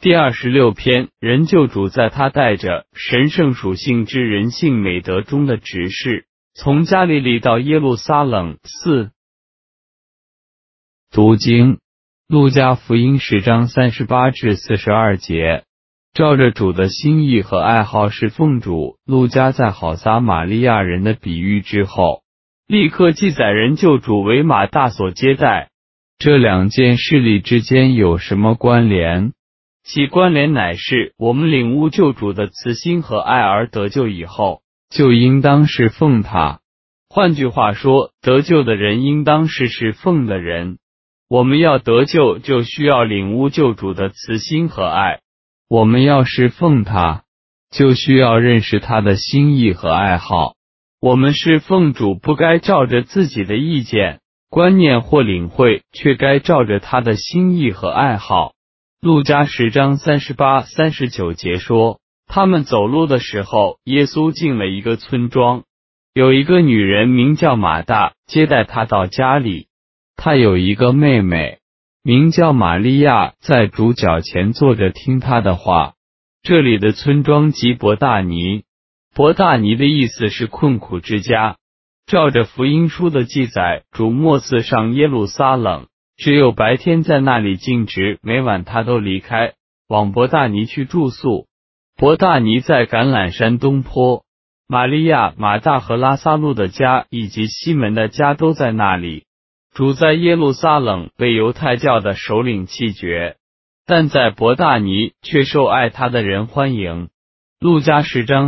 第26篇，人救主在他带着神圣属性之人性美德中的执事，从加利利到耶路撒冷。4. 读经，路加福音10章38至42节。照着主的心意和爱好侍奉主，路加在好撒玛利亚人的比喻之后，立刻记载人救主为马大所接待。这两件事例之间有什么关联？其关联乃是，我们领悟救主的慈心和爱而得救以后，就应当侍奉他。换句话说，得救的人应当是侍奉的人。我们要得救，就需要领悟救主的慈心和爱。我们要侍奉他，就需要认识他的心意和爱好。我们侍奉主不该照着自己的意见、观念或领会，却该照着他的心意和爱好。路加10章38、39节说，他们走路的时候，耶稣进了一个村庄，有一个女人名叫马大，接待他到家里。她有一个妹妹名叫玛利亚，在主脚前坐着听他的话。这里的村庄即伯大尼，伯大尼的意思是困苦之家。照着福音书的记载，主末次上耶路撒冷，只有白天在那里尽职，每晚他都离开，往伯大尼去住宿。伯大尼在橄榄山东坡，玛利亚、马大和拉撒路的家以及西门的家都在那里。主在耶路撒冷被犹太教的首领弃绝，但在伯大尼却受爱他的人欢迎。路加10章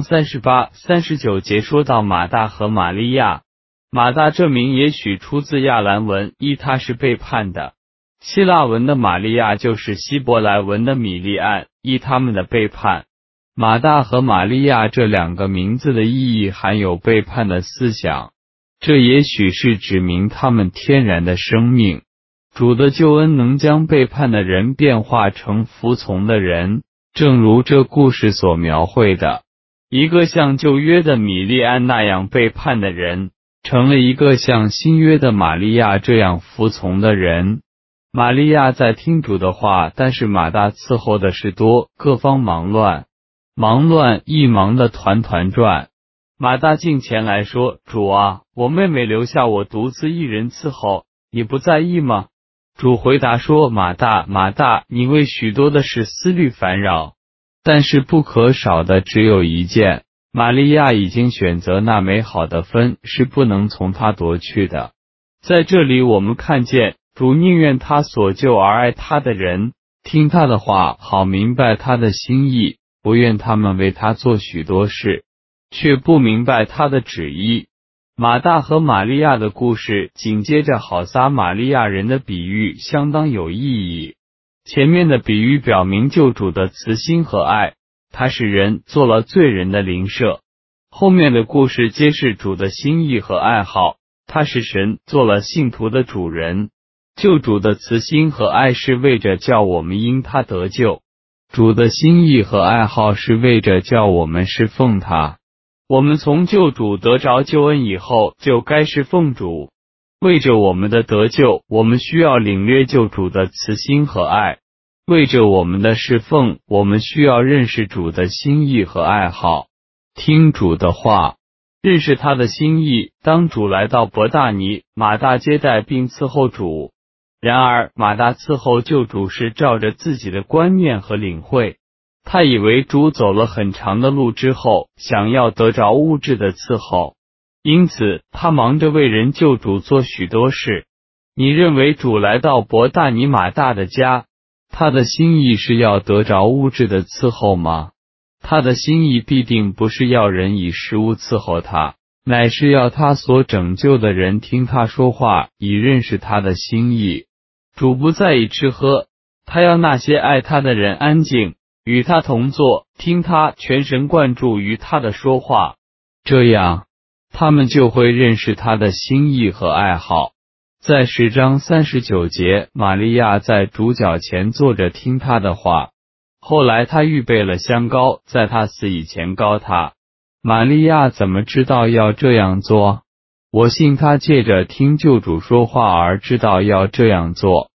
38、39节说到马大和玛利亚。马大这名也许出自亚兰文，意他是背叛的；希腊文的玛利亚就是希伯来文的米利暗，意他们的背叛。马大和玛利亚这两个名字的意义含有背叛的思想，这也许是指明他们天然的生命。主的救恩能将背叛的人变化成服从的人，正如这故事所描绘的，一个像旧约的米利暗那样背叛的人，成了一个像新约的玛利亚这样服从的人。玛利亚在听主的话，但是马大伺候的事多，各方忙乱，一忙得团团转。马大近前来说，主啊，我妹妹留下我独自一人伺候，你不在意吗？主回答说，马大，马大，你为许多的事思虑烦扰，但是不可少的只有一件。玛利亚已经选择那美好的分，是不能从他夺去的。在这里我们看见，主宁愿他所救而爱他的人听他的话，好明白他的心意，不愿他们为他做许多事，却不明白他的旨意。马大和玛利亚的故事紧接着好撒玛利亚人的比喻相当有意义。前面的比喻表明救主的慈心和爱，他使人做了罪人的邻舍。后面的故事揭示主的心意和爱好，他使神做了信徒的主人。救主的慈心和爱是为着叫我们因他得救，主的心意和爱好是为着叫我们侍奉他。我们从救主得着救恩以后，就该侍奉主。为着我们的得救，我们需要领略救主的慈心和爱。为着我们的侍奉，我们需要认识主的心意和爱好，听主的话，认识他的心意。当主来到伯大尼，马大接待并伺候主。然而马大伺候救主是照着自己的观念和领会，他以为主走了很长的路之后，想要得着物质的伺候，因此他忙着为人救主做许多事。你认为主来到伯大尼马大的家，他的心意是要得着物质的伺候吗？他的心意必定不是要人以食物伺候他，乃是要他所拯救的人听他说话，以认识他的心意。主不在意吃喝，他要那些爱他的人安静，与他同坐，听他全神贯注于他的说话，这样他们就会认识他的心意和爱好。在10章39节，玛利亚在主脚前坐着听他的话，后来他预备了香膏，在他死以前膏他。玛利亚怎么知道要这样做？我信他借着听救主说话而知道要这样做。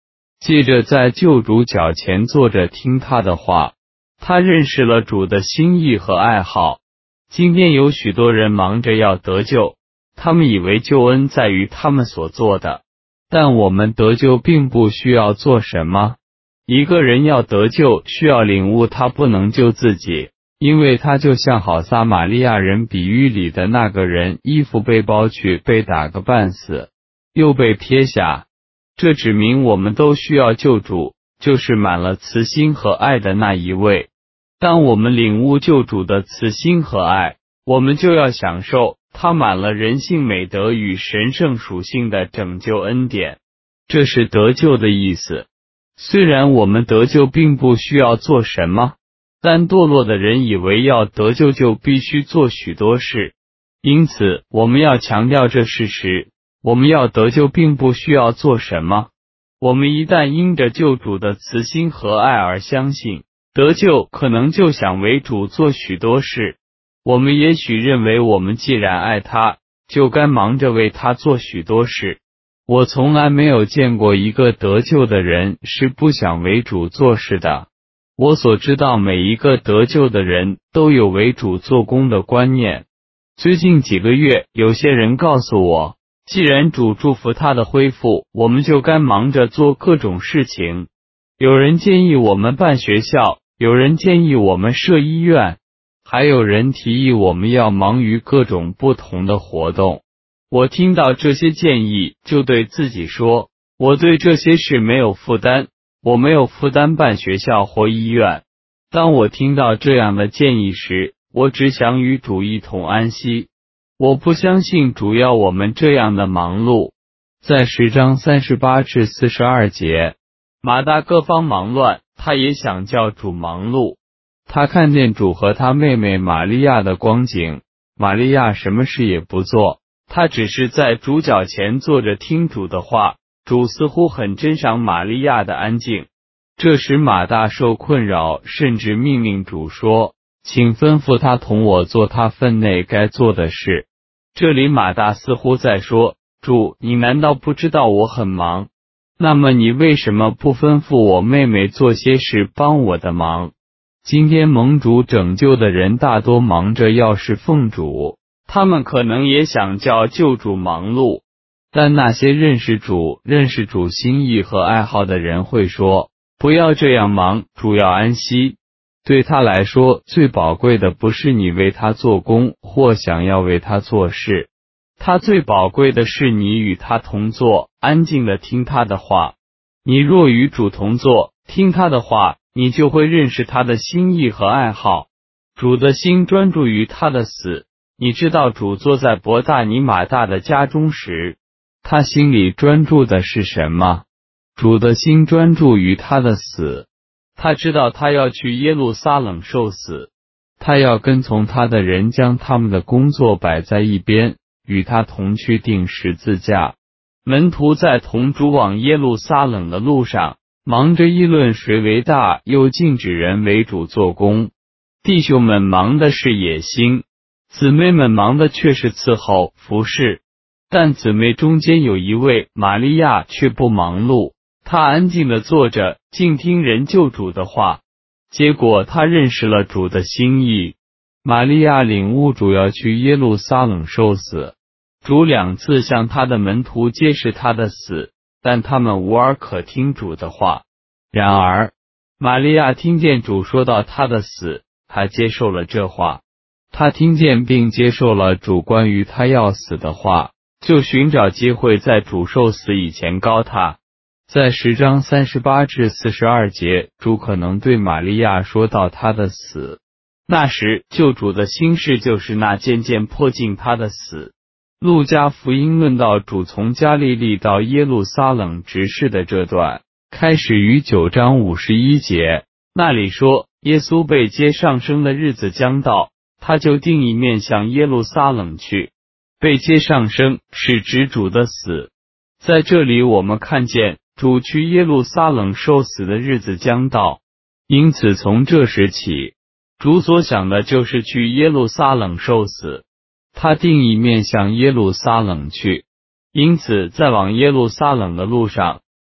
借着在救主脚前坐着听他的话，他认识了主的心意和爱好。今天有许多人忙着要得救，他们以为救恩在于他们所做的，但我们得救并不需要做什么。一个人要得救，需要领悟他不能救自己，因为他就像好撒玛利亚人比喻里的那个人，衣服被剥去，被打个半死，又被撇下。这指明我们都需要救主，就是满了慈心和爱的那一位。当我们领悟救主的慈心和爱，我们就要享受他满了人性美德与神圣属性的拯救恩典。这是得救的意思。虽然我们得救并不需要做什么，但堕落的人以为要得救就必须做许多事，因此我们要强调这事实。我们要得救并不需要做什么，我们一旦因着救主的慈心和爱而相信，得救可能就想为主做许多事。我们也许认为我们既然爱他，就该忙着为他做许多事。我从来没有见过一个得救的人是不想为主做事的。我所知道每一个得救的人都有为主做工的观念。最近几个月，有些人告诉我，既然主祝福他的恢复，我们就该忙着做各种事情。有人建议我们办学校，有人建议我们设医院，还有人提议我们要忙于各种不同的活动。我听到这些建议，就对自己说，我对这些事没有负担，我没有负担办学校或医院。当我听到这样的建议时，我只想与主一同安息。我不相信主要我们这样的忙碌。在10章38至42节，马大各方忙乱，他也想叫主忙碌。他看见主和他妹妹玛利亚的光景，玛利亚什么事也不做，他只是在主脚前坐着听主的话。主似乎很珍赏玛利亚的安静，这使马大受困扰，甚至命令主说，请吩咐他同我做他分内该做的事。这里马大似乎在说，主，你难道不知道我很忙？那么你为什么不吩咐我妹妹做些事帮我的忙？今天蒙主拯救的人大多忙着要侍奉主，他们可能也想叫救主忙碌，但那些认识主心意和爱好的人会说，不要这样忙，主要安息。对他来说，最宝贵的不是你为他做工或想要为他做事，他最宝贵的是你与他同坐，安静地听他的话。你若与主同坐，听他的话，你就会认识他的心意和爱好。主的心专注于他的死。你知道主坐在伯大尼马大的家中时，他心里专注的是什么？主的心专注于他的死。他知道他要去耶路撒冷受死，他要跟从他的人将他们的工作摆在一边，与他同去钉十字架。门徒在同主往耶路撒冷的路上，忙着议论谁为大，又禁止人为主做工。弟兄们忙的是野心，姊妹们忙的却是伺候服侍。但姊妹中间有一位玛利亚却不忙碌，她安静地坐着，静听人救主的话。结果她认识了主的心意。玛利亚领悟主要去耶路撒冷受死。主2次向他的门徒揭示他的死，但他们无耳可听主的话。然而，玛利亚听见主说到他的死，她接受了这话。她听见并接受了主关于他要死的话，就寻找机会在主受死以前告他。在10章38至42节，主可能对玛利亚说到他的死。那时救主的心事就是那渐渐迫近他的死。路加福音论到主从加利利到耶路撒冷执事的这段，开始于9章51节，那里说，耶稣被接上升的日子将到，他就定义面向耶路撒冷去。被接上升是指主的死。在这里我们看见主去耶路撒冷受死的日子将到，因此从这时起，主所想的就是去耶路撒冷受死。他定义面向耶路撒冷去，因此在往耶路撒冷的路上，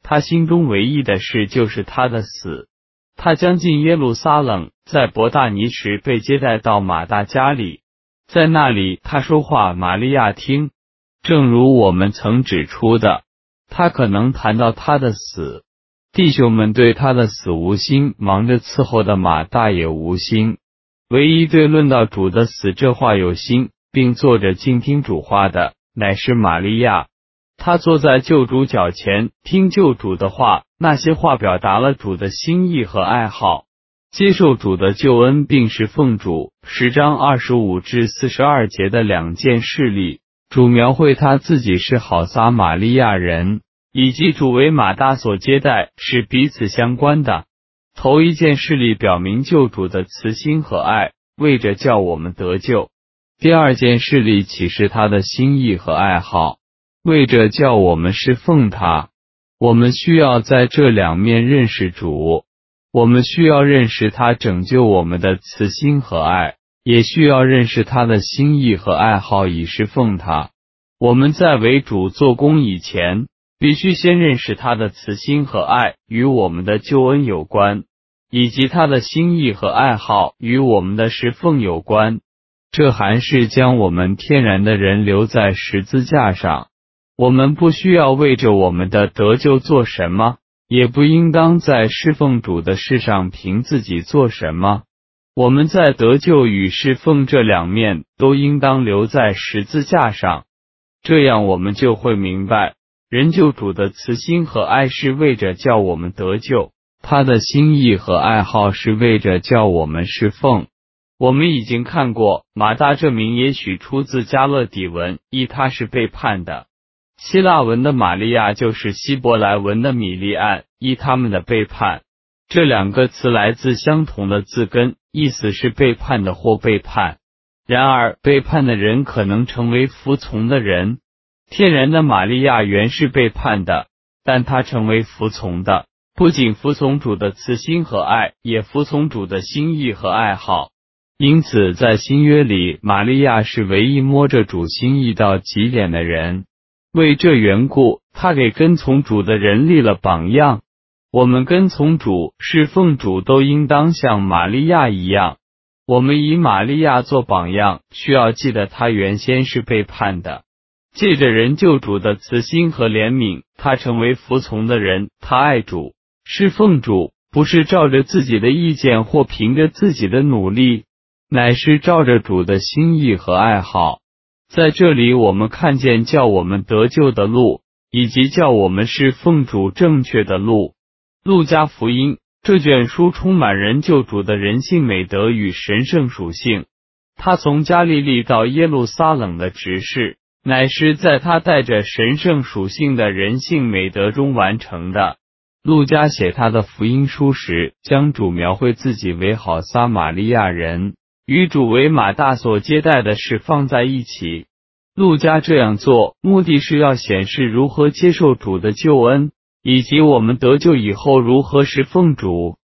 他心中唯一的事就是他的死。他将进耶路撒冷，在伯大尼时被接待到马大家里，在那里他说话玛利亚听。正如我们曾指出的，他可能谈到他的死，弟兄们对他的死无心，忙着伺候的马大也无心，唯一对论到主的死这话有心，并坐着静听主话的，乃是玛利亚。他坐在救主脚前，听救主的话，那些话表达了主的心意和爱好，接受主的救恩，并是奉主10章25至42节的两件事例。主描绘他自己是好撒玛利亚人，以及主为马大所接待是彼此相关的。头一件事例表明救主的慈心和爱，为着叫我们得救。第二件事例启示他的心意和爱好，为着叫我们侍奉他。我们需要在这两面认识主，我们需要认识他拯救我们的慈心和爱，也需要认识他的心意和爱好以侍奉他。我们在为主做工以前，必须先认识他的慈心和爱与我们的救恩有关，以及他的心意和爱好与我们的侍奉有关。这还是将我们天然的人留在十字架上。我们不需要为着我们的得救做什么，也不应当在侍奉主的事上凭自己做什么。我们在得救与侍奉这两面都应当留在十字架上，这样我们就会明白，人救主的慈心和爱是为着叫我们得救，他的心意和爱好是为着叫我们侍奉。我们已经看过，马大这名也许出自加勒底文，意他是背叛的。希腊文的玛利亚就是希伯来文的米利暗，意他们的背叛。这两个词来自相同的字根，意思是背叛的或背叛。然而，背叛的人可能成为服从的人。天然的玛利亚原是背叛的，但她成为服从的，不仅服从主的慈心和爱，也服从主的心意和爱好。因此，在新约里，玛利亚是唯一摸着主心意到极点的人。为这缘故，他给跟从主的人立了榜样。我们跟从主、侍奉主都应当像玛利亚一样。我们以玛利亚做榜样，需要记得他原先是背叛的。借着人救主的慈心和怜悯，他成为服从的人。他爱主、侍奉主，不是照着自己的意见或凭着自己的努力，乃是照着主的心意和爱好。在这里我们看见叫我们得救的路，以及叫我们侍奉主正确的路。路加福音这卷书充满人救主的人性美德与神圣属性。他从加利利到耶路撒冷的执事，乃是在他带着神圣属性的人性美德中完成的。路加写他的福音书时，将主描绘自己为好撒玛利亚人，与主为马大所接待的事放在一起。路加这样做，目的是要显示如何接受主的救恩，以及我们得救以后如何侍奉主。